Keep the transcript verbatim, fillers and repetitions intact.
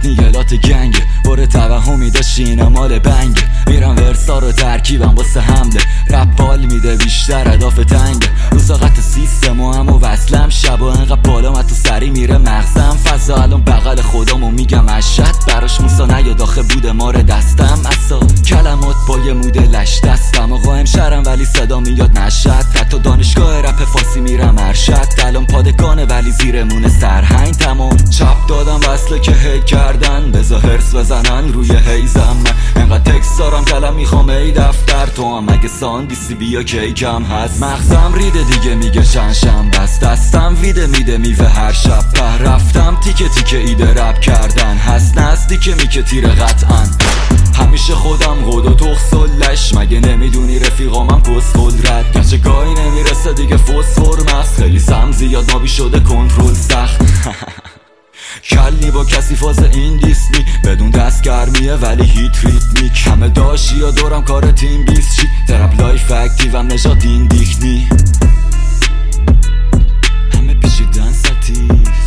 نیگلات گنگ بره توهمی داشتین مال بنگ میرم ورسا رو ترکیبم واسه حمله رپ بال میده بیشتر هدف تنگ روزاقت سیستم و هم و وصلم شب و انقدر بالا من تو سری میره مغزم فضا الان بغل خودمو میگم اشد براش موسا نیاد آخه بوده مار دستم اصا کلمات با یه مود لش دستم آقا همشرم ولی صدا میاد نشد حتی دانشگاه رپ فارسی میرم ارشد الان پادگانه ولی زیرمونه سرهنگ تمام چپ دادم وصله که هی کردن بزا هرس بزنن روی هیزم من انقدر تکس دارم کلم میخوام ای دفتر تو هم اگه ساندیسی بیا کیکم هست مغزم ریده دیگه میگه چند شم بس دستم ویده میده میوه هر شب په رفتم تیکه تیکه ایده رپ کردن هست نزدیکه میکه تیره قطعا همیشه خودم قد و تخص و لش مگه نمیدونی رفیقامم پس قدرت گرچه گاهی نمیرسه دیگه فسفر مغز خیلی سم زیاد نابی شده کنترل سخت کلی با کسی فاز این دیسنی بدون دست گرمیه ولی هیت ریتمیک همه داشتی یا دورم کار تیم بیست چی ترپ لایف اکتیوم نجات این دیکنی همه پیشیدن ستیف